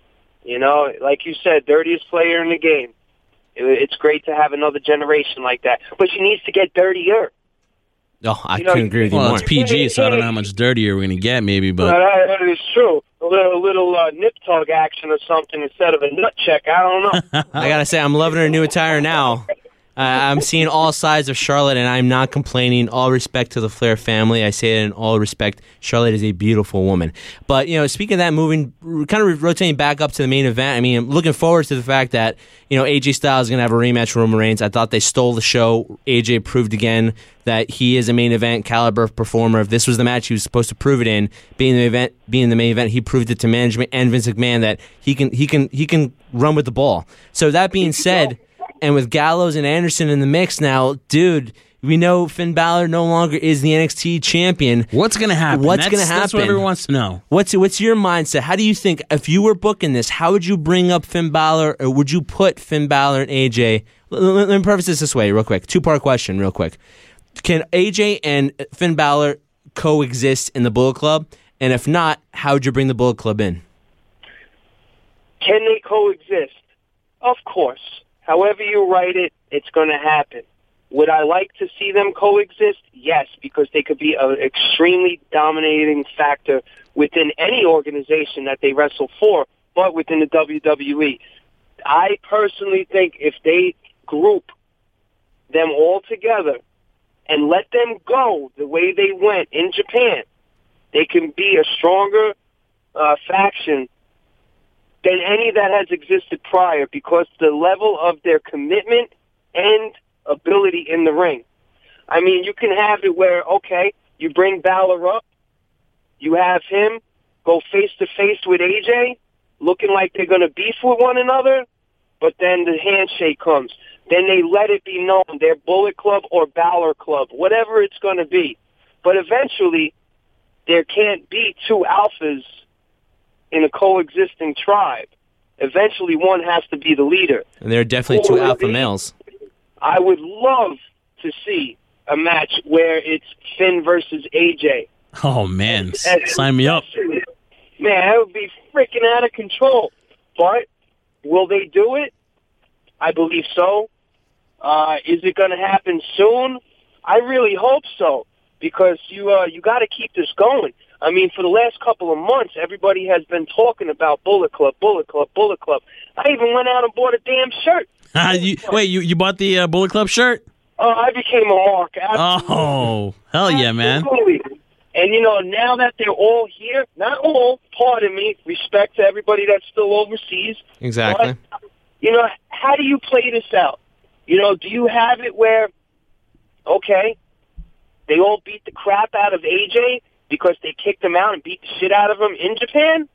You know, like you said, dirtiest player in the game. It, it's great to have another generation like that, but she needs to get dirtier. Oh, I You know, couldn't agree with you Well, more. it's P G, so I don't know how much dirtier we're going to get, maybe, Uh, but that, that is true. A little, little uh, nip tug action or something instead of a nut check. I don't know. I gotta say, I'm loving her new attire now. Uh, I'm seeing all sides of Charlotte, and I'm not complaining. All respect to the Flair family. I say it in all respect. Charlotte is a beautiful woman. But, you know, speaking of that, moving, kind of rotating back up to the main event, I mean, I'm looking forward to the fact that, you know, A J Styles is going to have a rematch with Roman Reigns. I thought they stole the show. A J proved again that he is a main event caliber performer. If this was the match he was supposed to prove it in, being the event, being the main event, he proved it to management and Vince McMahon that he can, he can, he can run with the ball. So that being said, and with Gallows and Anderson in the mix now, dude, we know Finn Balor no longer is the N X T champion. what's going to happen? What's That's- going to happen? That's what everyone wants to know. What's what's your mindset? How do you think, if you were booking this, how would you bring up Finn Balor, or would you put Finn Balor and A J? Let, let, let me preface this this way, real quick. Two-part question, real quick. Can A J and Finn Balor coexist in the Bullet Club? And if not, how would you bring the Bullet Club in? Can they coexist? Of course. However you write it, it's going to happen. Would I like to see them coexist? Yes, because they could be an extremely dominating factor within any organization that they wrestle for, but within the W W E. I personally think if they group them all together and let them go the way they went in Japan, they can be a stronger uh, faction than any that has existed prior, because the level of their commitment and ability in the ring. I mean, you can have it where, okay, you bring Balor up, you have him go face-to-face with A J, looking like they're going to beef with one another, but then the handshake comes. Then they let it be known they're Bullet Club or Balor Club, whatever it's going to be. But eventually, there can't be two alphas in a coexisting tribe. Eventually, one has to be the leader. And there are definitely two alpha males. I would love to see a match where it's Finn versus A J. Oh, man. S- Sign me up. Man, that would be freaking out of control. But will they do it? I believe so. Uh, is it going to happen soon? I really hope so, because you uh, you got to keep this going. I mean, for the last couple of months, everybody has been talking about Bullet Club, Bullet Club, Bullet Club. I even went out and bought a damn shirt. Uh, you, wait, you, you bought the uh, Bullet Club shirt? Oh, I became a mark. Absolutely. Oh, hell yeah, man. Absolutely. And, you know, now that they're all here, not all, pardon me, respect to everybody that's still overseas. Exactly. But, you know, how do you play this out? You know, do you have it where, okay, they all beat the crap out of A J because they kicked him out and beat the shit out of him in Japan?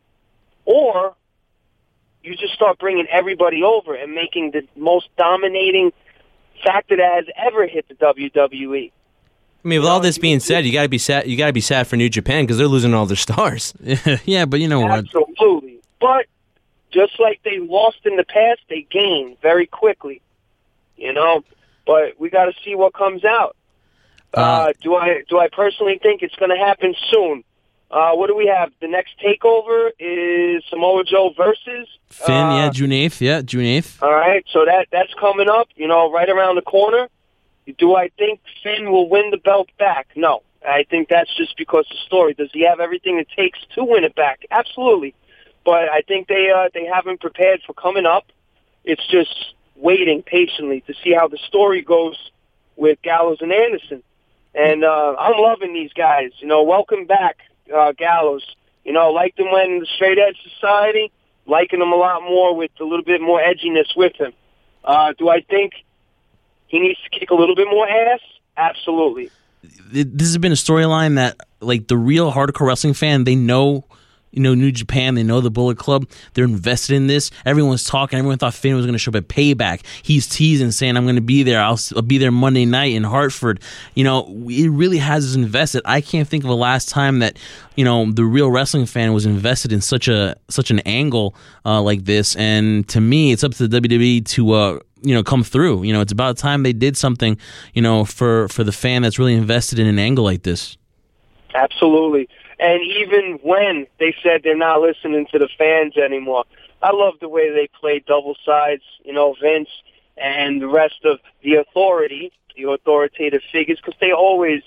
Or you just start bringing everybody over and making the most dominating factor that has ever hit the W W E? I mean, with all this being said, you got to be sad. You got to be sad for New Japan because they're losing all their stars. Yeah, but you know what? Absolutely. But just like they lost in the past, they gain very quickly. You know, but we got to see what comes out. Uh, uh, do I do I personally think it's going to happen soon? Uh, what do we have? The next takeover is Samoa Joe versus Finn. Uh, yeah, June eighth. Yeah, June eighth. All right, so that that's coming up. You know, right around the corner. Do I think Finn will win the belt back? No. I think that's just because of the story. Does he have everything it takes to win it back? Absolutely. But I think they uh, they have him prepared for coming up. It's just waiting patiently to see how the story goes with Gallows and Anderson. And uh, I'm loving these guys. You know, welcome back, uh, Gallows. You know, liked him when in the Straight Edge Society. Liking him a lot more with a little bit more edginess with him. Uh, do I think he needs to kick a little bit more ass? Absolutely. This has been a storyline that, like, the real hardcore wrestling fan, they know, you know, New Japan, they know the Bullet Club, they're invested in this. Everyone's talking. Everyone thought Finn was going to show up at Payback. He's teasing, saying, I'm going to be there. I'll, I'll be there Monday night in Hartford. You know, it really has us invested. I can't think of a last time that, you know, the real wrestling fan was invested in such a such an angle uh, like this. And to me, it's up to the W W E to, uh, you know, come through. You know, it's about time they did something, you know, for, for the fan that's really invested in an angle like this. Absolutely. And even when they said they're not listening to the fans anymore, I love the way they play double sides, you know, Vince and the rest of the authority, the authoritative figures, because they always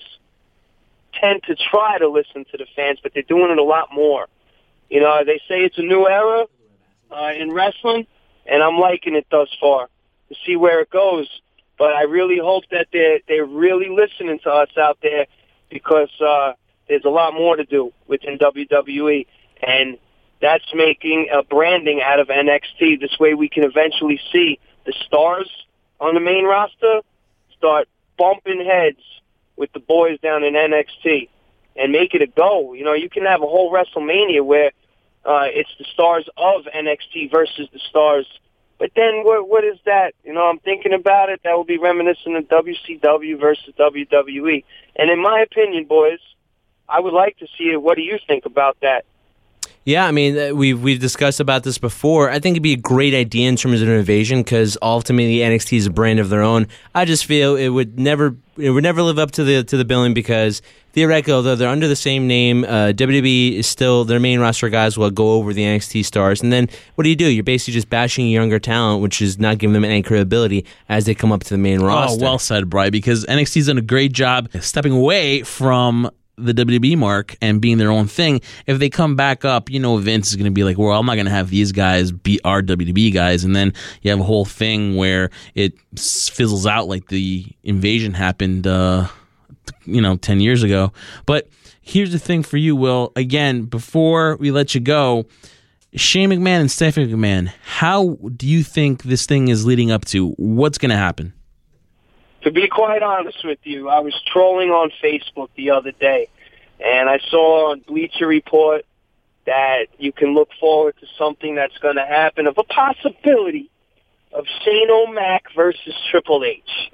tend to try to listen to the fans, but they're doing it a lot more. You know, they say it's a new era uh, in wrestling, and I'm liking it thus far to see where it goes. But I really hope that they're, they're really listening to us out there, because uh, there's a lot more to do within W W E, and that's making a branding out of N X T. This way we can eventually see the stars on the main roster start bumping heads with the boys down in N X T and make it a go. You know, you can have a whole WrestleMania where uh, it's the stars of N X T versus the stars. But then what, what is that? You know, I'm thinking about it. That would be reminiscent of W C W versus W W E. And in my opinion, boys, I would like to see it. What do you think about that? Yeah, I mean, uh, we've we've discussed about this before. I think it'd be a great idea in terms of innovation, because ultimately N X T is a brand of their own. I just feel it would never it would never live up to the to the billing, because theoretically, although they're under the same name, uh, W W E is still their main roster guys will go over the N X T stars, and then what do you do? You're basically just bashing younger talent, which is not giving them any credibility as they come up to the main roster. Oh, well said, Bri, because N X T's done a great job stepping away from the W W E mark and being their own thing. If they come back up, you know, Vince is going to be like, well, I'm not going to have these guys beat our W W E guys. And then you have a whole thing where it fizzles out like the invasion happened, uh, you know, ten years ago. But here's the thing for you, Will. Again, before we let you go, Shane McMahon and Stephanie McMahon, how do you think this thing is leading up to? What's going to happen? To be quite honest with you, I was trolling on Facebook the other day, and I saw on Bleacher Report that you can look forward to something that's going to happen, of a possibility of Shane O'Mac versus Triple H.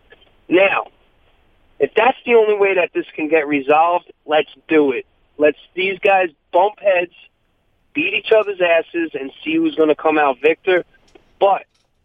Now, if that's the only way that this can get resolved, let's do it. Let's these guys bump heads, beat each other's asses, and see who's going to come out victor. But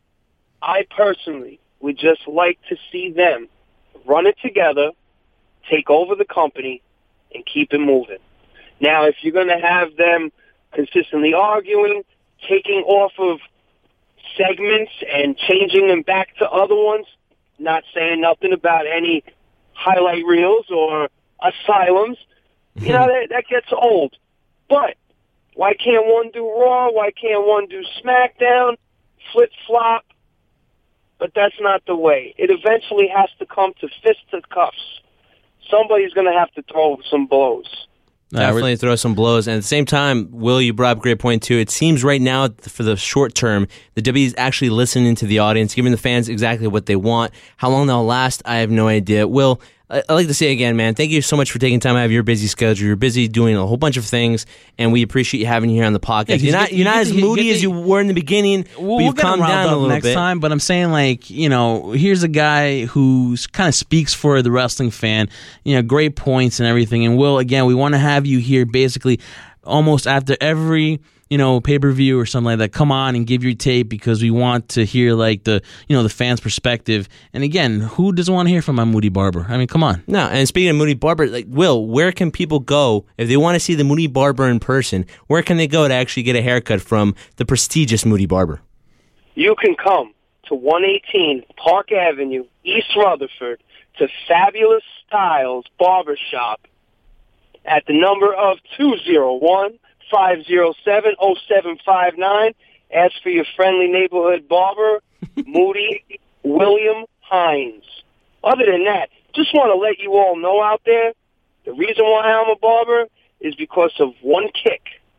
I personally would just like to see them run it together, take over the company, and keep it moving. Now, if you're going to have them consistently arguing, taking off of segments and changing them back to other ones, not saying nothing about any highlight reels or asylums, you know, that, that gets old. But why can't one do Raw? Why can't one do SmackDown? Flip-flop? But that's not the way. It eventually has to come to fisticuffs. Somebody's going to have to throw some blows. Definitely throw some blows. And at the same time, Will, you brought up a great point, too. It seems right now, for the short term, the W W E is actually listening to the audience, giving the fans exactly what they want. How long that'll last, I have no idea. Will, I'd like to say again, man, thank you so much for taking time out of your busy schedule. You're busy doing a whole bunch of things, and we appreciate you having you here on the podcast. Yeah, you're not, you you're not get as to- you moody get to- as you were in the beginning, Well, but you've we'll calmed get him riled down a up little next bit. time, but I'm saying, like, you know, here's a guy who's kind of speaks for the wrestling fan, you know, great points and everything. And Will, again, we want to have you here basically almost after every, you know, pay-per-view or something like that. Come on and give your tape, because we want to hear, like, the, you know, the fans' perspective. And again, who doesn't want to hear from my Moody Barber? I mean, come on. No, and speaking of Moody Barber, like, Will, where can people go if they want to see the Moody Barber in person? Where can they go to actually get a haircut from the prestigious Moody Barber? You can come to one eighteen Park Avenue, East Rutherford, to Fabulous Styles Barbershop at the number of two oh one, five oh seven, oh seven five nine. Ask for your friendly neighborhood barber, Moody William Hines. Other than that, just want to let you all know out there, the reason why I'm a barber is because of one kick.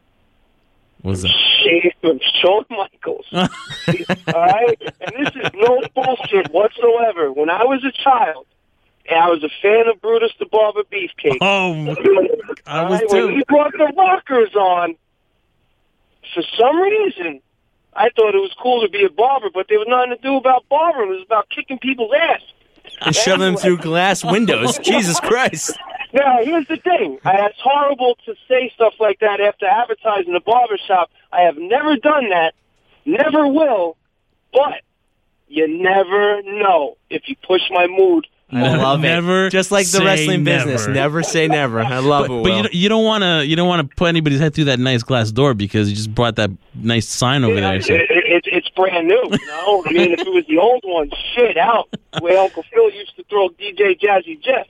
What's that? Shawn Shawn Michaels. All right? And this is no bullshit whatsoever. When I was a child, and I was a fan of Brutus the Barber Beefcake. Oh, I was Right? too. When he brought the rockers on, for some reason, I thought it was cool to be a barber, but there was nothing to do about barbering. It was about kicking people's ass. And shove them Anyway. through glass windows. Jesus Christ. Now, here's the thing. Uh, It's horrible to say stuff like that after advertising a barbershop. I have never done that, never will, but you never know if you push my mood I love Never it. Just like the say wrestling never. business. Never say never. I love But, it, but Will. you don't, you don't want to you don't want to put anybody's head through that nice glass door because you just brought that nice sign over there. So. It, it, it, it's brand new, you know? I mean, if it was the old one, shit, out. The way Uncle Phil used to throw D J Jazzy Jeff.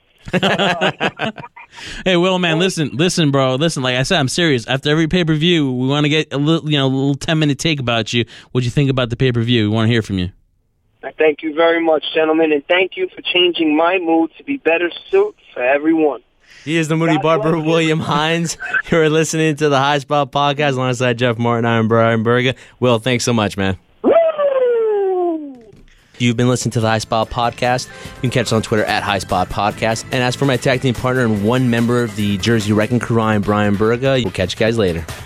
Hey, Will, man, listen, listen, bro, listen. Like I said, I'm serious. After every pay per view, we want to get a little, you know, a little ten minute take about you. What'd you think about the pay per view? We want to hear from you. I thank you very much, gentlemen, and thank you for changing my mood to be better suit for everyone. He is the Moody God Barber, bless you. William Hines. You're listening to the High Spot Podcast alongside Jeff Martin. I'm Brian Berga. Will, thanks so much, man. Woo! You've been listening to the High Spot Podcast. You can catch us on Twitter at High Spot Podcast. And as for my tag team partner and one member of the Jersey Wrecking Crew, I'm Brian Berga. We'll catch you guys later.